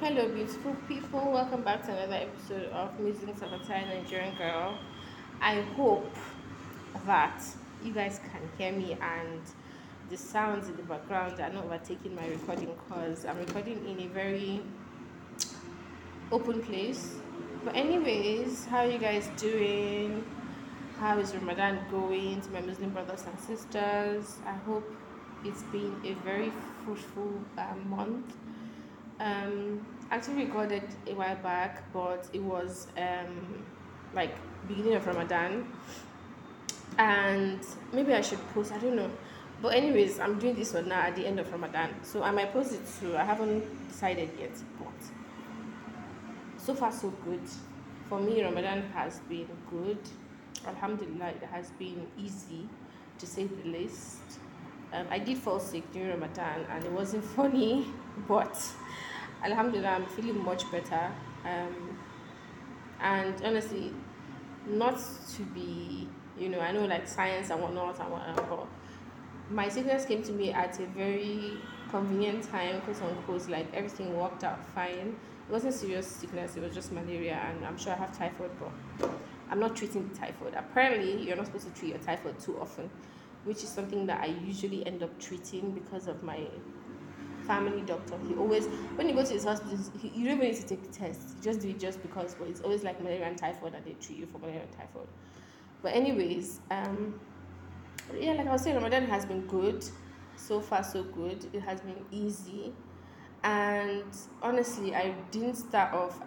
Hello, beautiful people. Welcome back to another episode of Musings of a Thai Nigerian Girl. I hope that you guys can hear me and the sounds in the background are not overtaking my recording because I'm recording in a very open place. But, anyways, how are you guys doing? How is Ramadan going to my Muslim brothers and sisters? I hope it's been a very fruitful month. Actually recorded a while back, but it was like beginning of Ramadan, and maybe I should post. I don't know, but anyways, I'm doing this one now at the end of Ramadan, so I might post it too. I haven't decided yet, but so far so good. For me, Ramadan has been good. Alhamdulillah, it has been easy, to say the least. I did fall sick during Ramadan, and it wasn't funny, but Alhamdulillah, I'm feeling much better. Um, and honestly, not to be, I know like science and whatnot and whatnot, but my sickness came to me at a very convenient time, quote unquote. Like everything worked out fine. It wasn't serious sickness, it was just malaria, and I'm sure I have typhoid, but I'm not treating the typhoid. Apparently, you're not supposed to treat your typhoid too often, which is something that I usually end up treating because of my family doctor. He always, when you go to his hospital, you don't even need to take the test. You just do it just because, but it's always like malaria and typhoid, and they treat you for malaria and typhoid. But anyways, yeah, like I was saying, Ramadan has been good. So far, so good. It has been easy. And honestly, I didn't start off.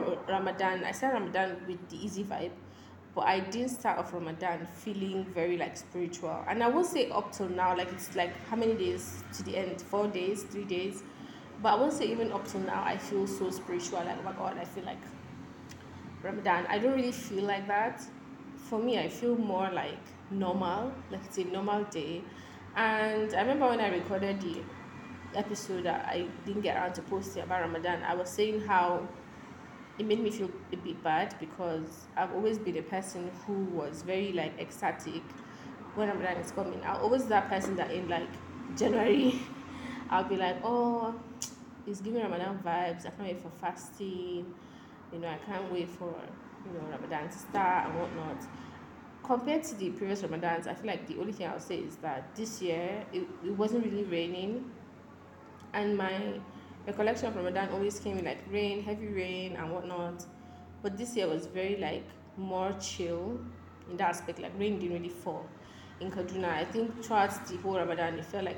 I started Ramadan with the easy vibe, but I didn't start off Ramadan feeling very like spiritual. And I won't say up till now, like it's like how many days to the end? 4 days, 3 days. But I won't say even up till now, I feel so spiritual. Like, oh my God, I feel like Ramadan. I don't really feel like that. For me, I feel more like normal, like it's a normal day. And I remember when I recorded the episode that I didn't get around to posting about Ramadan, I was saying how it made me feel a bit bad because I've always been a person who was very like ecstatic when Ramadan is coming. I'm always that person that in like January, I'll be like, oh, it's giving Ramadan vibes. I can't wait for fasting. I can't wait for Ramadan to start and whatnot. Compared to the previous Ramadans, I feel like the only thing I'll say is that this year it wasn't really raining, and my recollection of Ramadan always came in like rain, heavy rain and whatnot. But this year was very like more chill in that aspect. Like rain didn't really fall in Kaduna. I think throughout the whole Ramadan it felt like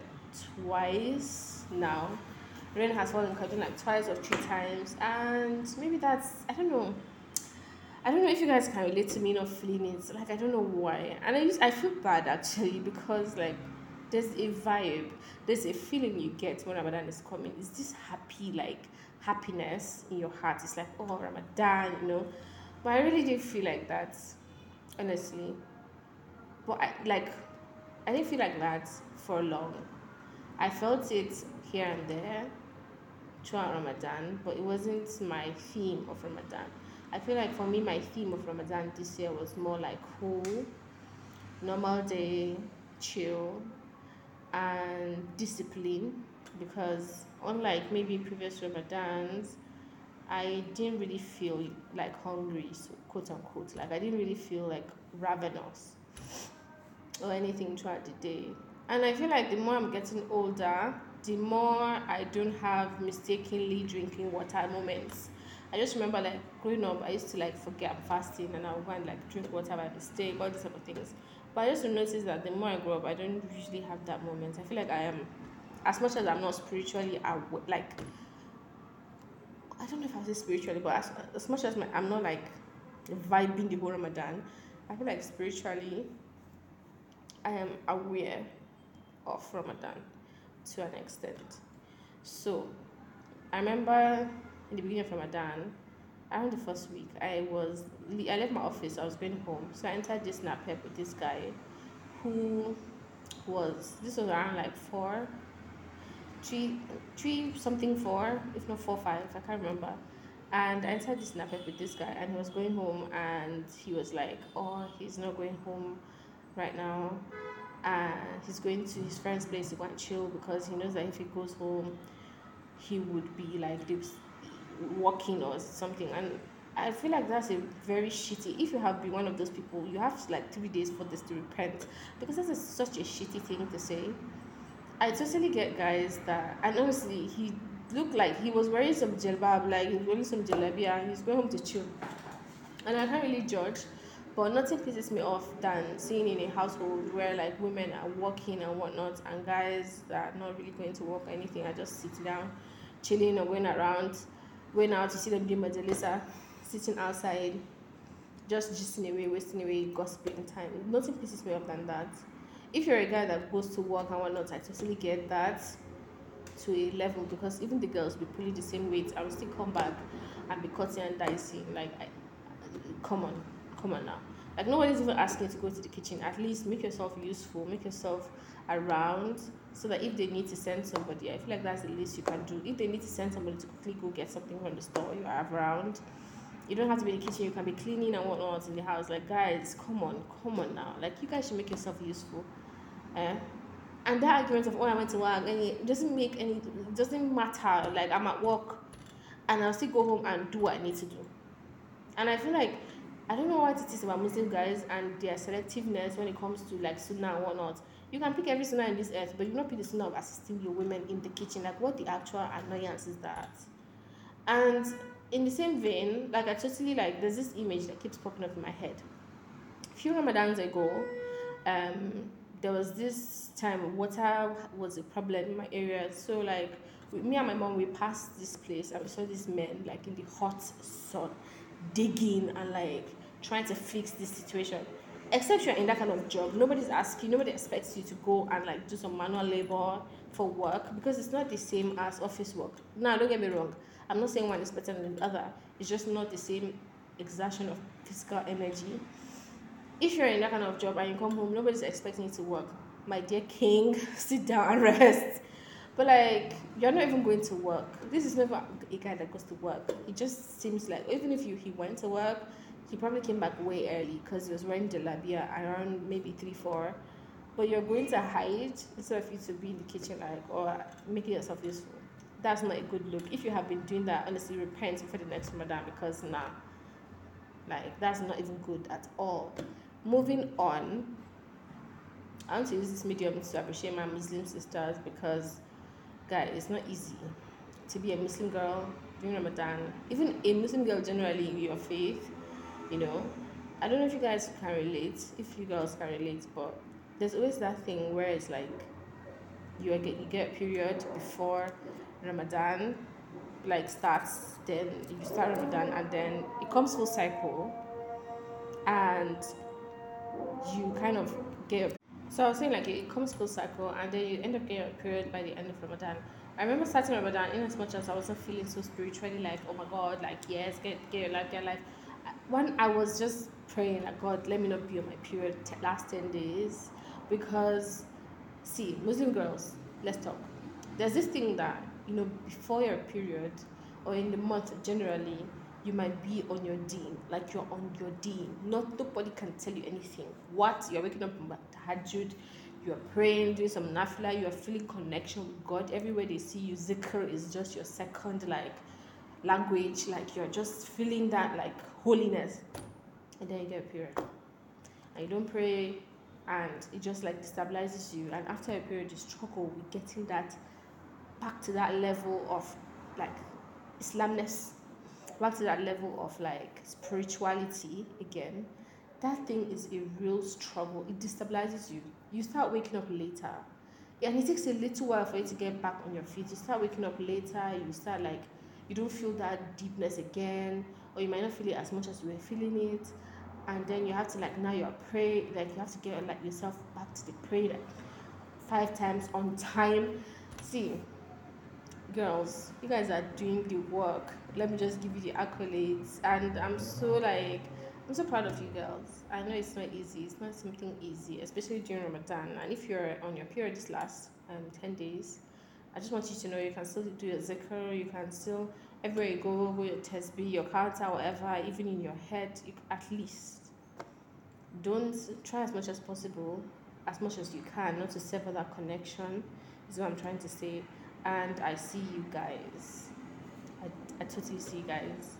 twice now. Rain has fallen in Kaduna like twice or three times, and maybe that's, I don't know if you guys can relate to me not feeling it. Like I don't know why, and I feel bad actually because like there's a vibe, there's a feeling you get when Ramadan is coming. Is this happy like happiness in your heart? It's like, oh, Ramadan. But I really didn't feel like that, honestly. But I didn't feel like that for long. I felt it here and there throughout Ramadan, but it wasn't my theme of Ramadan. I feel like for me, my theme of Ramadan this year was more like cool, normal day, chill, and discipline. Because unlike maybe previous Ramadans, I didn't really feel like hungry, so quote unquote. Like I didn't really feel like ravenous or anything throughout the day. And I feel like the more I'm getting older, the more I don't have mistakenly drinking water moments. I just remember like growing up, I used to like forget I'm fasting and I'll go and like drink water by mistake, all these type of things. But I just noticed that the more I grow up, I don't usually have that moment. I feel like I am, as much as I'm not spiritually like I don't know if I say spiritually, but as much as I'm not like vibing the whole Ramadan, I feel like spiritually I am aware of Ramadan to an extent. So I remember in the beginning of Ramadan, around the first week, I left my office, I was going home. So I entered this napep with this guy who this was around like three, three something four, if not 4 5, I can't remember. And I entered this napep with this guy, and he was going home, and he was like, "Oh, he's not going home right now. He's going to his friend's place to go and chill because he knows that if he goes home, he would be like this. walking or something. And I feel like that's a very shitty. If you have been one of those people, you have like 3 days for this to repent, because that's such a shitty thing to say. I totally get guys that, and honestly, he looked like he was wearing some jilbab, like he was wearing some jalabia. He's going home to chill, and I can't really judge. But nothing pisses me off than seeing in a household where like women are working and whatnot, and guys that are not really going to work or anything are just sitting down, chilling or going around, going out to see them do majalisa, sitting outside, just gisting away, wasting away, gossiping time. Nothing pisses me off than that. If you're a guy that goes to work and whatnot, I totally get that to a level, because even the girls be pulling the same weight. I will still come back and be cutting and dicing. Come on, come on now. Like nobody's even asking you to go to the kitchen. At least make yourself useful, make yourself around, so that if they need to send somebody, I feel like that's the least you can do. If they need to send somebody to quickly go get something from the store, you are around. You don't have to be in the kitchen. You can be cleaning and whatnot in the house. Like guys, come on now. Like you guys should make yourself useful. Eh? And that argument of, oh, I went to work, and it doesn't make any, it doesn't matter. Like I'm at work and I'll still go home and do what I need to do. And I feel like, I don't know what it is about Muslim guys and their selectiveness when it comes to like sunnah and whatnot. You can pick every sunnah in this earth, but you not pick the sunnah of assisting your women in the kitchen. Like what the actual annoyance is that? And in the same vein, like I totally like, there's this image that keeps popping up in my head. A few Ramadans ago, um, there was this time water was a problem in my area. So like me and my mom, we passed this place and we saw these men like in the hot sun digging and like trying to fix this situation. Except you're in that kind of job, nobody's asking, nobody expects you to go and like do some manual labor for work, because it's not the same as office work. Now, don't get me wrong. I'm not saying one is better than the other. It's just not the same exertion of physical energy. If you're in that kind of job and you come home, nobody's expecting you to work. My dear king, sit down and rest. But like, you're not even going to work. This is never a guy that goes to work. It just seems like even if he went to work, he probably came back way early because he was wearing jalabia around maybe 3, 4. But you're going to hide instead of you to be in the kitchen like or making yourself useful. That's not a good look. If you have been doing that, honestly, repent for the next Ramadan, because nah, like that's not even good at all. Moving on, I want to use this medium to appreciate my Muslim sisters, because, guys, it's not easy to be a Muslim girl during Ramadan. Even a Muslim girl generally in your faith, you know. I don't know if you guys can relate, if you girls can relate, but there's always that thing where it's like you get a period before Ramadan like starts, then you start Ramadan, and then it comes full cycle, and you kind of get. So I was saying like it comes full cycle, and then you end up getting a period by the end of Ramadan. I remember starting Ramadan in as much as I wasn't feeling so spiritually like, oh my god, like yes, get your life, get your life. When I was just praying like, God, let me not be on my period last 10 days, because see, Muslim girls, let's talk. There's this thing that, before your period or in the month generally, you might be on your deen, like you're on your deen. Not nobody can tell you anything. What you're waking up from tahajjud, you're praying, doing some nafila, you're feeling connection with God. Everywhere they see you, zikr is just your second like language, like you're just feeling that like holiness, and then you get a period and you don't pray, and it just like destabilizes you, and after a period you struggle with getting that back to that level of like Islamness, back to that level of like spirituality again. That thing is a real struggle. It destabilizes you. You start waking up later, and it takes a little while for you to get back on your feet. You start waking up later, you start like, you don't feel that deepness again, or you might not feel it as much as you were feeling it. And then you have to like, now you're pray, like you have to get like yourself back to the prayer like 5 times on time. See, girls, you guys are doing the work. Let me just give you the accolades, and I'm so proud of you girls. I know it's not easy. It's not something easy, especially during Ramadan. And if you're on your period this last 10 days, I just want you to know you can still do your zikr. You can still, everywhere you go your tasbih, your counter, whatever. Even in your head, at least don't try as much as possible, as much as you can, not to sever that connection. Is what I'm trying to say. And I see you guys. I totally see, guys.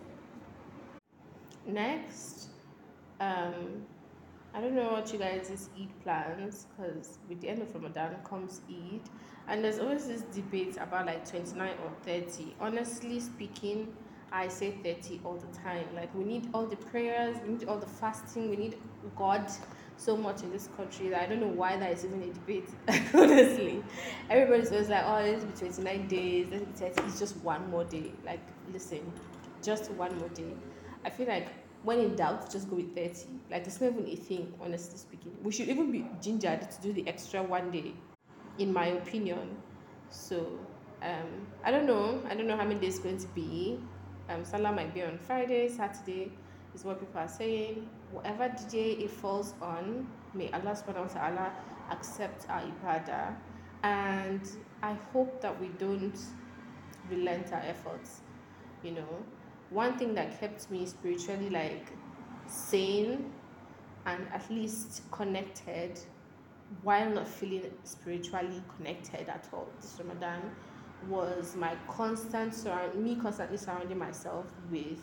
Next, um, I don't know what you guys' Eid plans, because with the end of Ramadan comes Eid, and there's always this debate about like 29 or 30. Honestly speaking, I say 30 all the time. Like, we need all the prayers, we need all the fasting, we need God so much in this country that I don't know why that is even a debate. Honestly, everybody's always like, oh, let's be 29 days, let's be 30. It's just one more day. Like, listen, just one more day. I feel like when in doubt, just go with 30. Like, it's not even a thing, honestly speaking. We should even be gingered to do the extra one day, in my opinion. So, I don't know. I don't know how many days it's going to be. Salah might be on Friday, Saturday, is what people are saying. Whatever day it falls on, may Allah subhanahu wa ta'ala accept our ibadah. And I hope that we don't relent our efforts, you know. One thing that kept me spiritually like sane and at least connected while not feeling spiritually connected at all this Ramadan was my constantly surrounding myself with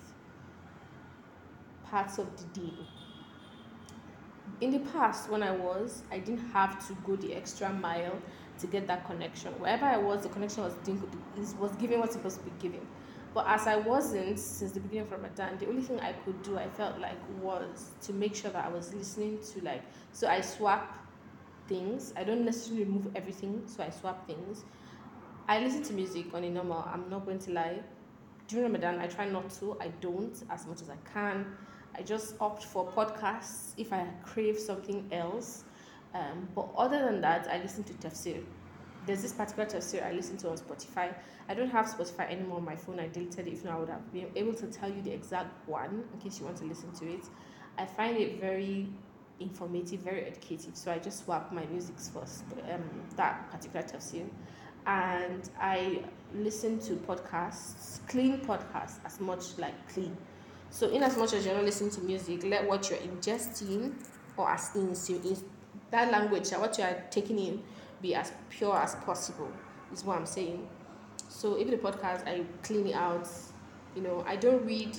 parts of the deen. In the past, when I didn't have to go the extra mile to get that connection. Wherever I was, the connection was giving what's supposed to be giving. But as I wasn't since the beginning of Ramadan, the only thing I could do, I felt like, was to make sure that I was listening to like. So I swap things. I don't necessarily remove everything, so I swap things. I listen to music on a normal. I'm not going to lie. During Ramadan, I try not to. I don't as much as I can. I just opt for podcasts if I crave something else. But other than that, I listen to tafsir. There's this particular tafsir I listen to on Spotify. I don't have Spotify anymore on my phone. I deleted it. If not, I would have been able to tell you the exact one in case you want to listen to it. I find it very informative, very educative. So I just swap my musics for that particular tafsir, and I listen to podcasts, clean podcasts, as much like clean. So in as much as you're not listening to music, let what you're ingesting or as in that language, what you are taking in, be as pure as possible. Is what I'm saying. So even the podcast, I clean it out. I don't read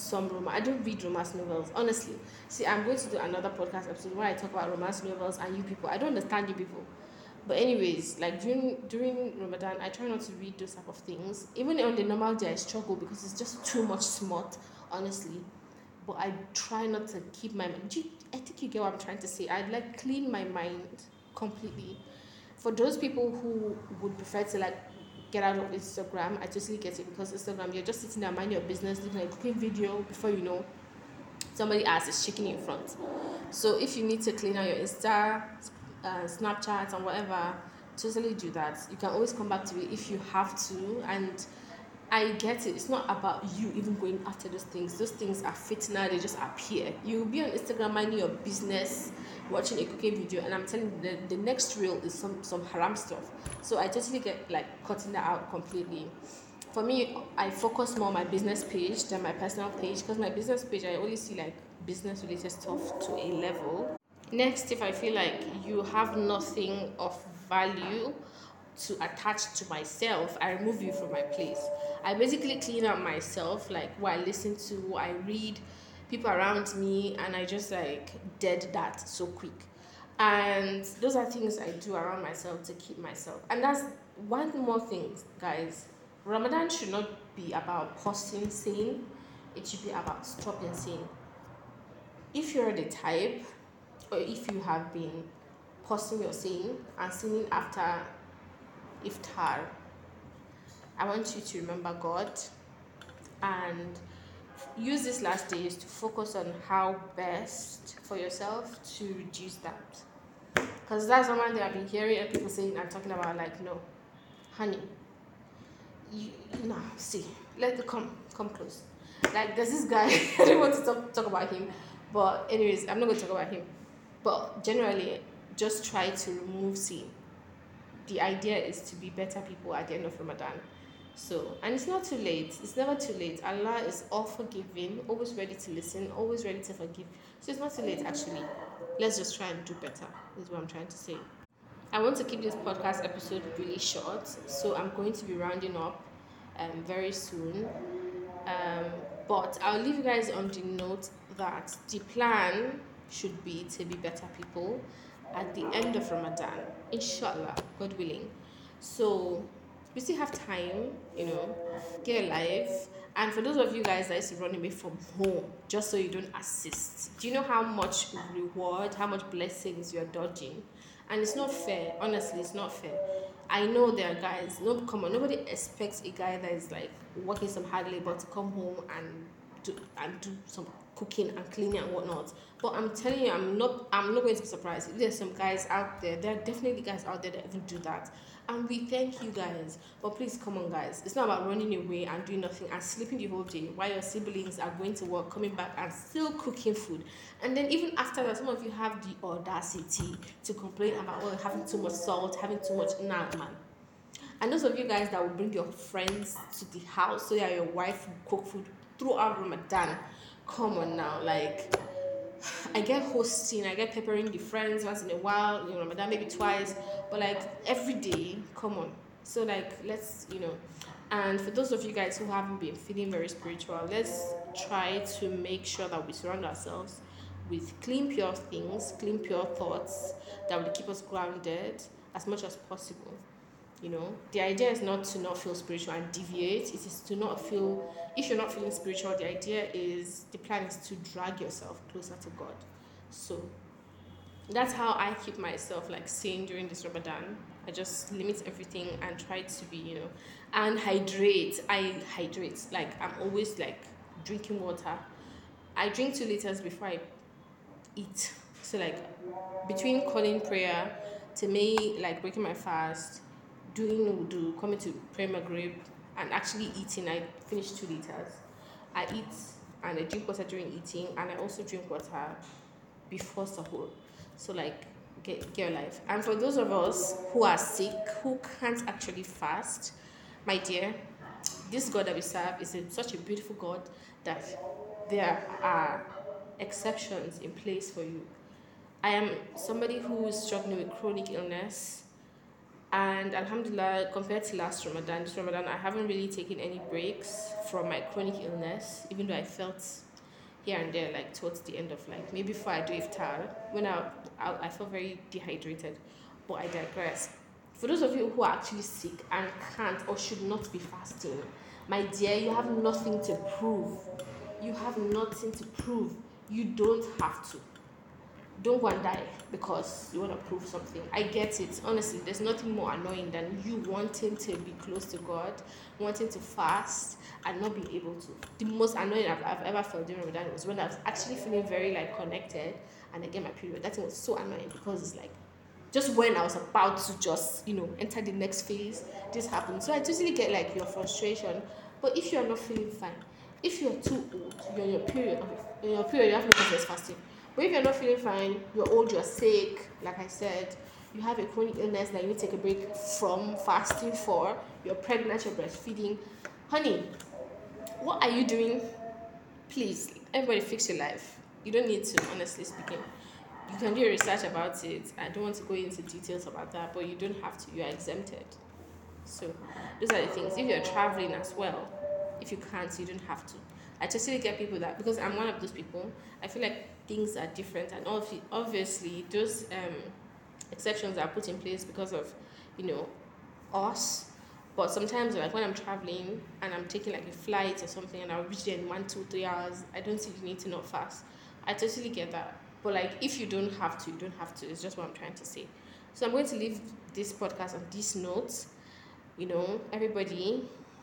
I don't read romance novels. Honestly, see, I'm going to do another podcast episode where I talk about romance novels and you people. I don't understand you people. But anyways, like during Ramadan, I try not to read those type of things. Even on the normal day, I struggle because it's just too much smut, honestly. But I try not to keep my mind. I think you get what I'm trying to say. I'd like clean my mind completely. For those people who would prefer to like get out of Instagram, I totally get it, because Instagram, you're just sitting there mind your business, looking at a cooking video, before you know, somebody else is shaking in front. So if you need to clean out your Insta, Snapchat, and whatever, totally do that. You can always come back to it if you have to. And I get it. It's not about you even going after those things. Those things are fitna. They just appear. You'll be on Instagram minding your business, watching a cooking video, and I'm telling you, the next reel is some haram stuff. So I totally get like cutting that out completely. For me, I focus more on my business page than my personal page, because my business page, I only see like business related stuff to a level. Next, if I feel like you have nothing of value to attach to myself, I remove you from my place. I basically clean up myself, like what I listen to, what I read, people around me, and I just like dead that so quick. And those are things I do around myself to keep myself. And that's one more thing, guys. Ramadan should not be about posting sin, it should be about stopping sin. If you're the type, or if you have been posting your sin and sinning after iftar, I want you to remember God and use these last days to focus on how best for yourself to reduce that. Because that's one thing I've been hearing people saying and talking about, like, no, honey, you know, see, come close. Like, there's this guy, I don't want to talk about him, but anyways, I'm not going to talk about him. But generally, just try to remove sin. The idea is to be better people at the end of Ramadan. So, and it's not too late. It's never too late. Allah is all forgiving, always ready to listen, always ready to forgive. So it's not too late, actually. Let's just try and do better, is what I'm trying to say. I want to keep this podcast episode really short, so I'm going to be rounding up very soon. Um, but I'll leave you guys on the note that the plan should be to be better people at the end of Ramadan, inshallah, God willing. So we still have time, get alive. And for those of you guys that used to run away from home just so you don't assist, do you know how much reward, how much blessings you're dodging? And it's not fair, honestly, it's not fair. I know there are guys, no, come on, nobody expects a guy that is like working some hard labor to come home and do some cooking and cleaning and whatnot. But I'm telling you, I'm not going to be surprised if there's some guys out there. There are definitely guys out there that even do that. And we thank you guys. But please come on guys. It's not about running away and doing nothing and sleeping the whole day while your siblings are going to work, coming back and still cooking food. And then even after that, some of you have the audacity to complain about having too much salt, having too much. Nah, man. And those of you guys that will bring your friends to the house so that your wife will cook food throughout Ramadan. Come on now, like I get hosting, I get peppering the friends once in a while, Ramadan maybe twice, but like every day, come on. So like let's. And for those of you guys who haven't been feeling very spiritual, let's try to make sure that we surround ourselves with clean, pure things, clean, pure thoughts that will keep us grounded as much as possible. The idea is not to not feel spiritual and deviate. It is to not feel, if you're not feeling spiritual, the plan is to drag yourself closer to God. So that's how I keep myself like sane during this Ramadan. I just limit everything and try to be, and hydrate. I hydrate. Like I'm always like drinking water. I drink 2 liters before I eat. So like between calling prayer to me like breaking my fast, doing wudu, coming to pray Maghrib, and actually eating, I finish 2 liters. I eat and I drink water during eating, and I also drink water before sahur. So like get your life. And for those of us who are sick, who can't actually fast, my dear, this God that we serve is such a beautiful God that there are exceptions in place for you. I am somebody who is struggling with chronic illness, and Alhamdulillah, compared to last Ramadan, this Ramadan, I haven't really taken any breaks from my chronic illness, even though I felt here and there, like towards the end of like maybe before I do iftar, when I felt very dehydrated. But I digress. For those of you who are actually sick and can't or should not be fasting, my dear, you have nothing to prove. You have nothing to prove. You don't have to. Don't go and die because you want to prove something. I get it. Honestly, there's nothing more annoying than you wanting to be close to God, wanting to fast and not being able to. The most annoying I've ever felt during Ramadan was when I was actually feeling very like connected and I get my period. That thing was so annoying because it's like just when I was about to just enter the next phase, this happened. So I totally get like your frustration. But if you're not feeling fine, if you're too old, you're in your period, okay, in your period you have no business fasting. But if you're not feeling fine, you're old, you're sick, like I said, you have a chronic illness that you need to take a break from fasting for, you're pregnant, you're breastfeeding, honey, what are you doing? Please, everybody fix your life. You don't need to, honestly speaking. You can do your research about it. I don't want to go into details about that, but you don't have to. You are exempted. So those are the things. If you're traveling as well, if you can't, you don't have to. I totally get people that, because I'm one of those people. I feel like things are different, and obviously those exceptions are put in place because of you know us. But sometimes, like when I'm traveling and I'm taking like a flight or something, and I'll reach there in 1, 2, 3 hours, I don't see the need to not fast. I totally get that. But like, if you don't have to, you don't have to. It's just what I'm trying to say. So I'm going to leave this podcast on these notes. Everybody,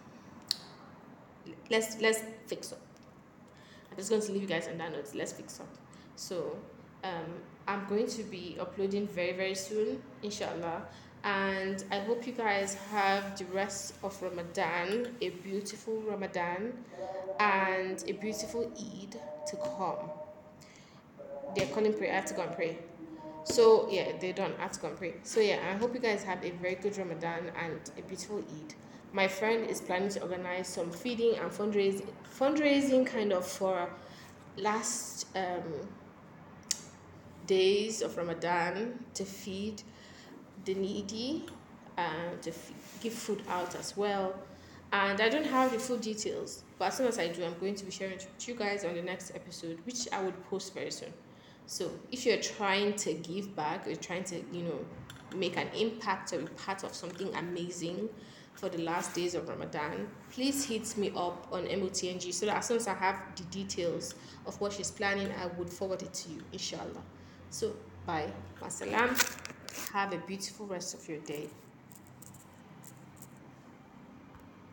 let's fix up. I'm just going to leave you guys on that note. Let's fix up. So um, I'm going to be uploading very very soon, inshallah. And I hope you guys have the rest of Ramadan, a beautiful Ramadan, and a beautiful Eid to come. They're calling prayer. I have to go and pray. So yeah, they're done. I have to go and pray. So yeah, I hope you guys have a very good Ramadan and a beautiful Eid. My friend is planning to organize some feeding and fundraising kind of for last days of Ramadan to feed the needy and to give food out as well. And I don't have the full details, But as soon as I do, I'm going to be sharing it with you guys on the next episode, which I would post very soon. So if you're trying to give back, or trying to, make an impact or be part of something amazing for the last days of Ramadan, please hit me up on MOTNG so that as soon as I have the details of what she's planning, I would forward it to you, inshallah. So bye. Masalam. Have a beautiful rest of your day.